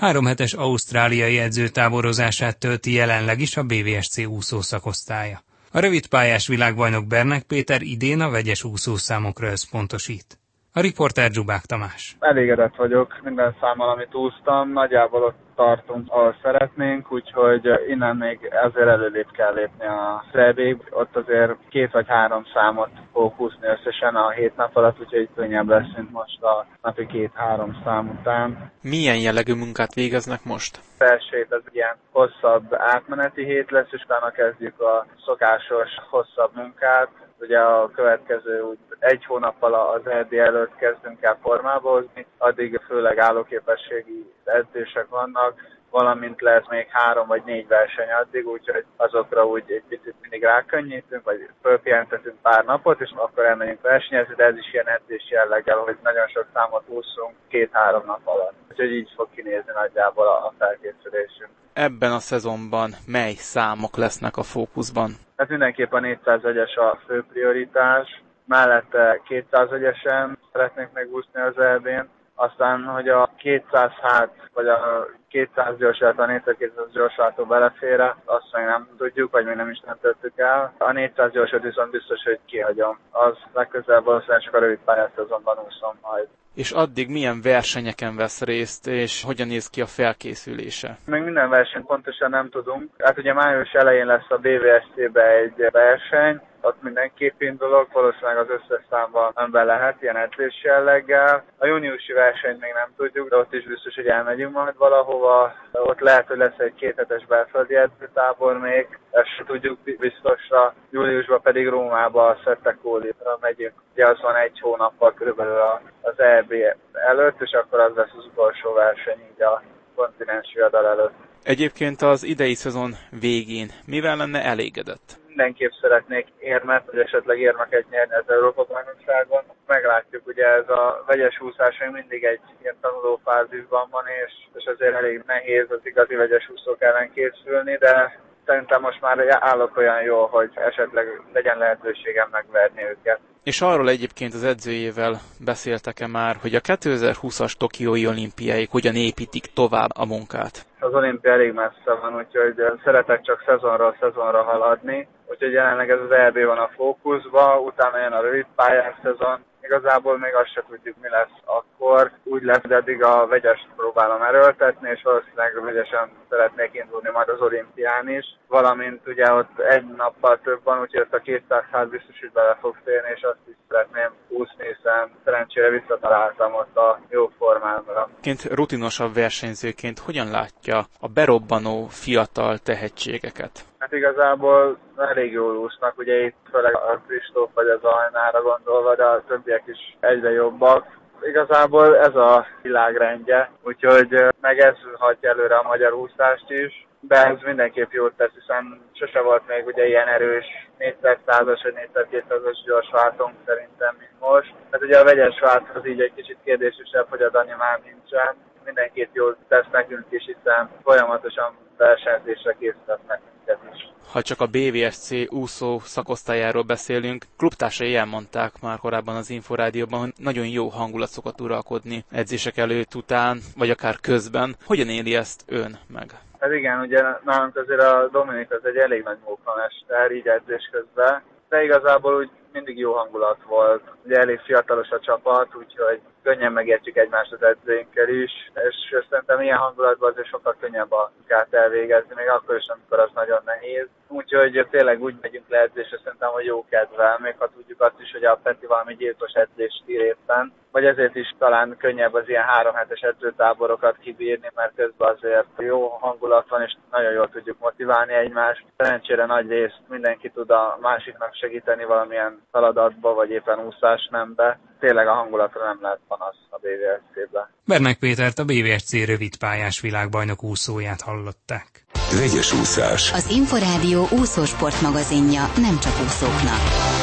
3 hetes ausztráliai edzőtáborozását tölti jelenleg is a BVSC úszó szakosztálya. A rövidpályás világbajnok Bernek Péter idén a vegyes úszószámokra összpontosít. A riporter Zsubák Tamás. Elégedett vagyok minden számmal, amit úsztam. Nagyjából ott tartunk, ahol szeretnénk, úgyhogy innen még ezért előrébb kell lépni a szerbig. Ott azért 2 vagy 3 számot fogok úszni összesen a 7 nap alatt, úgyhogy könnyebb lesz, mint most a napi 2-3 szám után. Milyen jellegű munkát végeznek most? Az első hét az ilyen hosszabb átmeneti hét lesz, és utána kezdjük a szokásos hosszabb munkát. Ugye a következő 1 hónappal az EB előtt kezdünk el formába hozni, addig főleg állóképességi edzések vannak, valamint lesz még 3 vagy 4 verseny addig, úgyhogy azokra úgy egy picit mindig rákönnyítünk, vagy fölpihentetünk pár napot, és akkor elmegyünk versenyezni, de ez is ilyen edzés jelleggel, hogy nagyon sok számot úszunk 2-3 nap alatt. Úgyhogy így fog kinézni nagyjából a felkészülésünk. Ebben a szezonban mely számok lesznek a fókuszban? Hát mindenképpen 400 vegyes a fő prioritás, mellette 200 vegyesen szeretnénk megúszni az EB-n, aztán, hogy a 200 vagy a 200 gyorsát, a 400 gyorsától belefére, azt még nem tudjuk, vagy még nem is nem tettük el. A 400 gyorsat viszont biztos, hogy kihagyom. Az legközelebb valószínűleg csak a rövid pályás szezonban úszom majd. És addig milyen versenyeken vesz részt, és hogyan néz ki a felkészülése? Még minden versenyt pontosan nem tudunk. Hát ugye május elején lesz a BVSC-be egy verseny, ott mindenképp indulok, valószínűleg az összes számban ember lehet ilyen edzés jelleggel. A júniusi versenyt még nem tudjuk, de ott is biztos, hogy elmegyünk majd valahova. Ott lehet, hogy lesz egy 2 hetes belföldi edzőtábor még, ezt se tudjuk biztosra. Júliusban pedig Rómába a Szettekólira megyünk. Ugye az van 1 hónappal körülbelül az EB előtt, és akkor az lesz az utolsó verseny így a kontinens viadal előtt. Egyébként az idei szezon végén mivel lenne elégedett? Mindenképp szeretnék érmet, vagy esetleg érmeket nyerni az Európa-bajnokságon. Meglátjuk, ugye ez a vegyes úszás még mindig egy ilyen tanulófázisban van, és azért elég nehéz az igazi vegyes úszók ellen készülni, de szerintem most már állok olyan jó, hogy esetleg legyen lehetőségem megverni őket. És arról egyébként az edzőjével beszéltek-e már, hogy a 2020-as Tokiói olimpiáig hogyan építik tovább a munkát? Az olimpia elég messze van, úgyhogy szeretek csak szezonra haladni. Úgyhogy jelenleg ez az EB van a fókuszban, utána jön a rövid pályás szezon. Igazából még azt sem tudjuk, mi lesz akkor. Úgy lesz, de eddig a vegyest próbálom erőltetni, és valószínűleg vegyesen szeretnék indulni majd az olimpián is. Valamint ugye ott 1 nappal több van, úgyhogy ezt a 200 hát biztos, hogy bele fog férni, és azt is szeretném úszni, hiszen szerencsére visszataláltam ott a jó formámra. Rutinosabb versenyzőként hogyan látja a berobbanó fiatal tehetségeket? Hát igazából elég jól úsznak, ugye itt főleg a Kristóf vagy az Ajnára gondolva, de a többiek is egyre jobbak. Igazából ez a világrendje, úgyhogy meg ez hagyja előre a magyar úszást is, de ez mindenképp jót tesz, hiszen sose volt még ugye ilyen erős 400-as vagy 400-200-as gyorsváltónk szerintem, mint most. Tehát ugye a vegyes váltó az így egy kicsit kérdésesebb, hogy a Dani már nincsen. Mindenképp jót tesz nekünk is, hiszen folyamatosan versenyzésre készítetnek minket is. Ha csak a BVSC úszó szakosztályáról beszélünk, klubtársai elmondták már korábban az Inforádióban, hogy nagyon jó hangulat szokott uralkodni edzések előtt, után, vagy akár közben. Hogyan éli ezt ön meg? Hát igen, ugye nálunk azért a Dominik az egy elég nagy mókamester, így edzés közben, de igazából úgy mindig jó hangulat volt. Ugye elég fiatalos a csapat, úgyhogy könnyen megértjük egymást az edzőinkkel is, és szerintem ilyen hangulatban azért sokkal könnyebb a munkát elvégezni, még akkor is, amikor az nagyon nehéz. Úgyhogy tényleg úgy megyünk le edzésre, szerintem, hogy jó kedvel, még ha tudjuk azt is, hogy a Peti valami gyilkos edzést ír éppen. Vagy ezért is talán könnyebb az ilyen 3 hetes edzőtáborokat kibírni, mert közben azért jó hangulat van, és nagyon jól tudjuk motiválni egymást. Szerencsére nagy részt mindenki tud a másiknak segíteni valamilyen feladatba, vagy éppen úszás nembe. Tényleg a hangulatra nem lehet panasz a BVSC-be. Bernek Pétert, a BVSC rövidpályás világbajnok úszóját hallották. Vegyes úszás. Az Inforádió úszósport magazinja, nem csak úszóknak.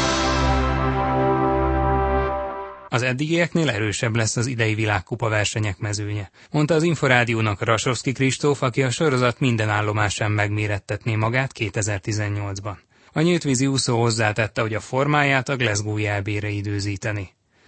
Az eddigieknél erősebb lesz az idei világkupa versenyek mezőnye, mondta az Inforádiónak Rasovszky Kristóf, aki a sorozat minden állomásán megmérettetné magát 2018-ban. A nyíltvízi úszó hozzátette, hogy a formáját a Glasgow-i EB-re időzíteni.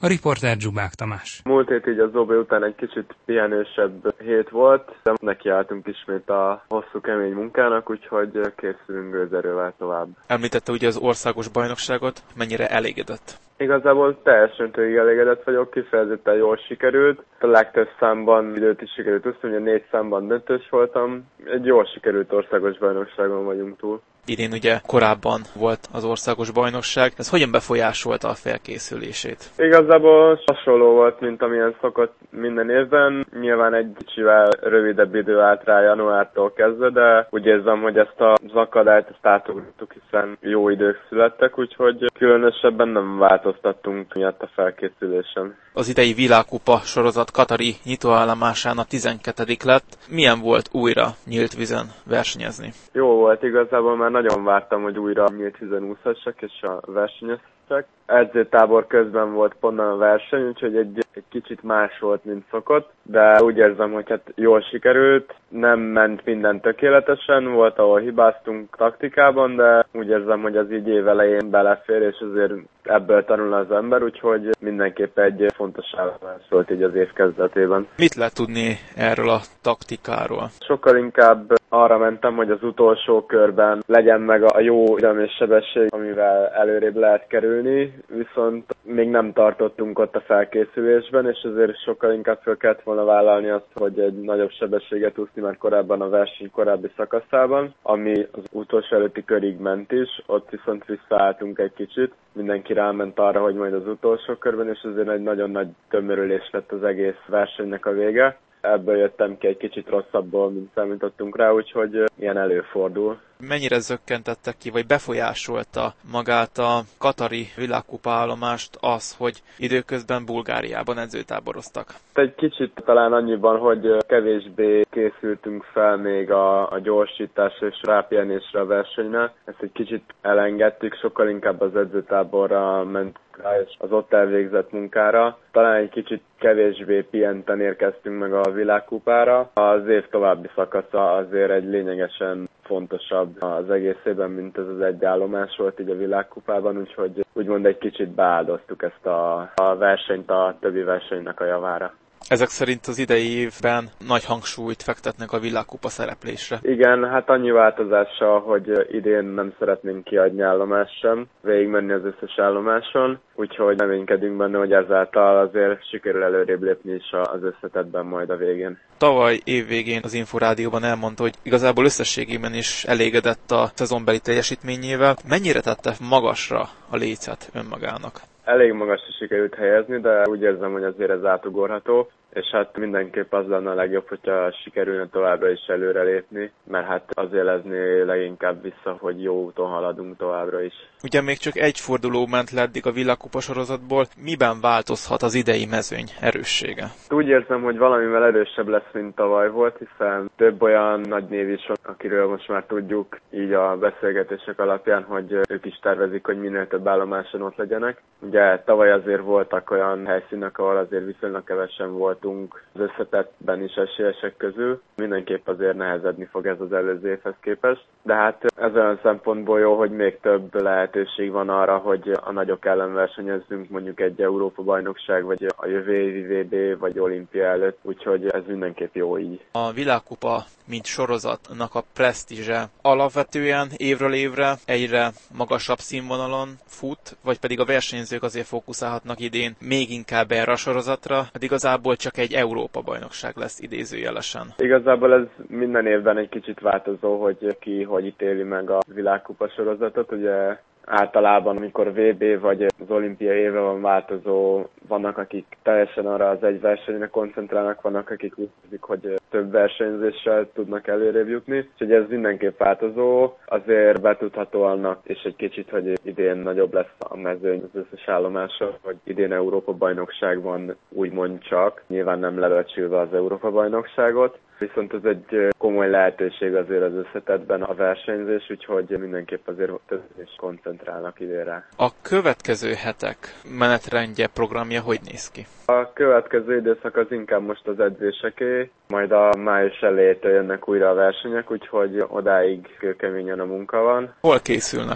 A riporter Zsubák Tamás. Múlt hét így az OB után egy kicsit pihenősebb hét volt, de nekiálltunk ismét a hosszú kemény munkának, úgyhogy készülünk gőzerővel tovább. Említette ugye az országos bajnokságot, mennyire elégedett? Igazából teljesen elégedett vagyok, kifejezetten jól sikerült. A legtöbb számban időt is sikerült úszni, ugye 4 számban döntős voltam. Egy jól sikerült országos bajnokságon vagyunk túl. Idén ugye korábban volt az országos bajnokság. Ez hogyan befolyásolta a felkészülését? Igazából hasonló volt, mint amilyen szokott minden évben. Nyilván egy kicsivel rövidebb idő állt rá januártól kezdve, de úgy érzem, hogy ezt az akadályt átugrottuk, hiszen jó idők születtek, úgyhogy különösebben nem változtattunk miatt a felkészülésen. Az idei világkupa sorozat katari nyitóállomásán a 12. lett. Milyen volt újra nyílt vízen versenyezni? Jó volt, igazából már nagyon vártam, hogy újra nyílt vízen úszhassak és a versenyezhassak. Edzőtábor közben volt ponton a verseny, úgyhogy egy kicsit más volt, mint szokott, de úgy érzem, hogy hát jól sikerült. Nem ment minden tökéletesen, volt, ahol hibáztunk taktikában, de úgy érzem, hogy az így év elején belefér, és azért ebből tanul az ember, úgyhogy mindenképp egy fontos állomás volt így az év kezdetében. Mit lehet tudni erről a taktikáról? Sokkal inkább arra mentem, hogy az utolsó körben legyen meg a jó ütem és sebesség, amivel előrébb lehet kerülni, viszont még nem tartottunk ott a felkészülésben, és ezért sokkal inkább fel kellett volna vállalni azt, hogy egy nagyobb sebességet úszni már korábban a verseny korábbi szakaszában, ami az utolsó előtti körig ment is, ott viszont visszaálltunk egy kicsit, mindenki ráment arra, hogy majd az utolsó körben, és ezért egy nagyon nagy tömörülés lett az egész versenynek a vége. Ebből jöttem ki egy kicsit rosszabbból, mint számítottunk rá, úgyhogy ilyen előfordul. Mennyire zökkentettek ki, vagy befolyásolta magát a katari világkupa állomást az, hogy időközben Bulgáriában edzőtáboroztak? Egy kicsit talán annyiban, hogy kevésbé készültünk fel még a gyorsításra és rápihenésre a versenyre. Ezt egy kicsit elengedtük, sokkal inkább az edzőtáborra ment rá, és az ott elvégzett munkára. Talán egy kicsit kevésbé pihenten érkeztünk meg a világkupára. Az év további szakasza azért egy lényegesen fontosabb az egészében, mint ez az egy állomás volt így a világkupában, úgyhogy úgymond egy kicsit beáldoztuk ezt a versenyt a többi versenynek a javára. Ezek szerint az idei évben nagy hangsúlyt fektetnek a világkupa szereplésre. Igen, hát annyi változással, hogy idén nem szeretnénk kiadni állomást sem, végigmenni az összes állomáson, úgyhogy reménykedünk benne, hogy ezáltal azért sikerül előrébb lépni is az összetettben majd a végén. Tavaly évvégén az Inforádióban elmondta, hogy igazából összességében is elégedett a szezonbeli teljesítményével. Mennyire tette magasra a lécet önmagának? Elég magasra sikerült helyezni, de úgy érzem, hogy azért ez átugorható, és hát mindenképp az lenne a legjobb, hogyha sikerülne továbbra is előrelépni, mert hát az élezni leginkább vissza, hogy jó úton haladunk továbbra is. Ugye még csak egy forduló ment le eddig a világkupa sorozatból, miben változhat az idei mezőny erőssége? Úgy érzem, hogy valamivel erősebb lesz, mint tavaly volt, hiszen több olyan nagy név is van, akiről most már tudjuk így a beszélgetések alapján, hogy ők is tervezik, hogy minél több állomáson ott legyenek. Ugye tavaly azért voltak olyan helyszínek, ahol azért viszonylag kevesen voltunk az összetettben is esélyesek közül. Mindenképp azért nehezedni fog ez az előző évhez képest. De hát ez olyan szempontból jó, hogy még több lehetőség van arra, hogy a nagyok ellen versenyezzünk, mondjuk egy Európa-bajnokság, vagy a jövő évi VB, vagy olimpia előtt, úgyhogy ez mindenképp jó így. A világkupa, mint sorozatnak a presztízse alapvetően évről évre egyre magasabb színvonalon fut, vagy pedig a versenyzők azért fókuszálhatnak idén még inkább erre a sorozatra, hát igazából csak egy Európa-bajnokság lesz idézőjelesen. Igazából ez minden évben egy kicsit változó, hogy ki hogy ítéli meg a világkupa sorozatot, ugye általában, amikor VB vagy az olimpia éve van változó, vannak, akik teljesen arra az egy versenyre koncentrálnak, vannak, akik úgy hiszik, hogy több versenyzéssel tudnak előrébb jutni. Úgyhogy ez mindenképp változó, azért betudható annak, és egy kicsit, hogy idén nagyobb lesz a mezőny az összes állomással, hogy idén Európa-bajnokság van úgymond csak, nyilván nem lebecsülve az Európa-bajnokságot. Viszont ez egy komoly lehetőség azért az összetettben a versenyzés, úgyhogy mindenképp azért több is koncentrálnak idénre. A következő hetek menetrendje, programja hogy néz ki? A következő időszak az inkább most az edzéseké, majd a május elejétől jönnek újra a versenyek, úgyhogy odáig kőkeményen a munka van. Hol készülnek?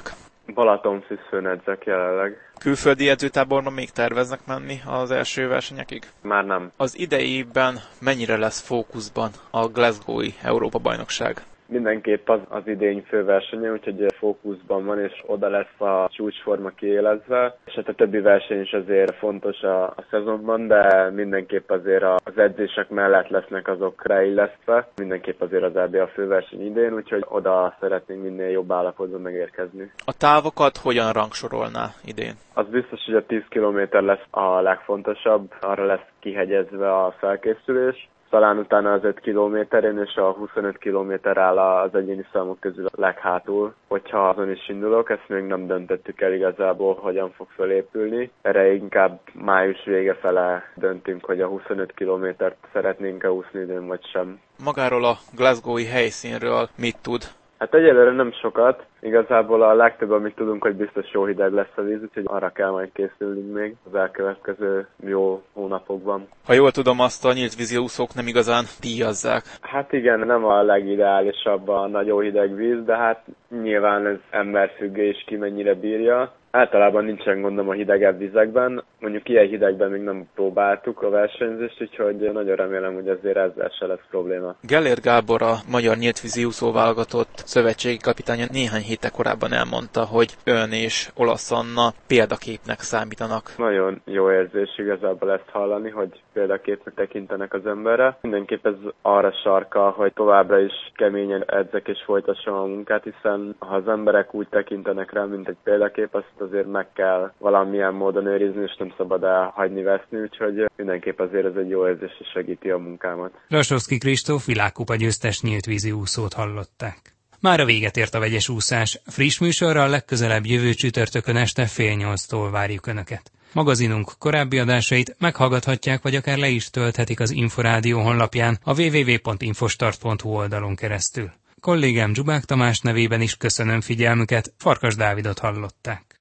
Balatonfüsszőn edzek jelenleg. Külföldi edzőtáborban még terveznek menni az első versenyekig? Már nem. Az idejében mennyire lesz fókuszban a Glasgow-i Európa-bajnokság? Mindenképp az idény főversenye, úgyhogy fókuszban van, és oda lesz a csúcsforma kiélezve, és hát a többi verseny is azért fontos a szezonban, de mindenképp azért az edzések mellett lesznek azok ráillesztve, mindenképp azért az EB a főverseny idén, úgyhogy oda szeretnénk minél jobb állapotban megérkezni. A távokat hogyan rangsorolná idén? Az biztos, hogy a 10 kilométer lesz a legfontosabb, arra lesz kihegyezve a felkészülés. Talán utána az 5 kilométeren és a 25 kilométer áll az egyéni számok közül a leghátul. Hogyha azon is indulok, ezt még nem döntöttük el igazából, hogyan fog felépülni. Erre inkább május vége fele döntünk, hogy a 25 kilométert szeretnénk-e úszni idén, vagy sem. Magáról a glasgowi helyszínről mit tud? Hát egyelőre nem sokat. Igazából a legtöbb, amit tudunk, hogy biztos jó hideg lesz a víz, úgyhogy arra kell majd készülnünk még az elkövetkező jó hónapokban. Ha jól tudom, azt a nyílt vízi úszók nem igazán díjazzák. Hát igen, nem a legideálisabb a nagyon hideg víz, de hát nyilván ez emberfüggő is ki mennyire bírja. Általában nincsen gondom a hidegebb vizekben, mondjuk ilyen hidegben még nem próbáltuk a versenyzést, úgyhogy nagyon remélem, hogy azért ezzel se lesz probléma. Gellért Gábor, a magyar nyíltvízi úszóválogatott szövetségi kapitánya néhány héttel korábban elmondta, hogy ön és Olasz Anna példaképnek számítanak. Nagyon jó érzés igazából ezt hallani, hogy példaképnek tekintenek az emberre. Mindenképp ez arra sarkal, hogy továbbra is keményen edzek és folytassam a munkát, hiszen ha az emberek úgy tekintenek rá, mint egy példakép, azt azért meg kell valamilyen módon őrizni, és nem szabad elhagyni veszni, úgyhogy mindenképp azért ez egy jó érzés, és segíti a munkámat. Rasovszky Kristóf világkupa győztes nyíltvízi úszót hallották. Mára véget ért a vegyes úszás. Friss műsorral legközelebb jövő csütörtökön este 7:30-tól várjuk Önöket. Magazinunk korábbi adásait meghallgathatják, vagy akár le is tölthetik az Inforádió honlapján a www.infostart.hu oldalon keresztül. Kollégám Zsubák Tamás nevében is köszönöm figyelmüket, Farkas Dávidot hallották.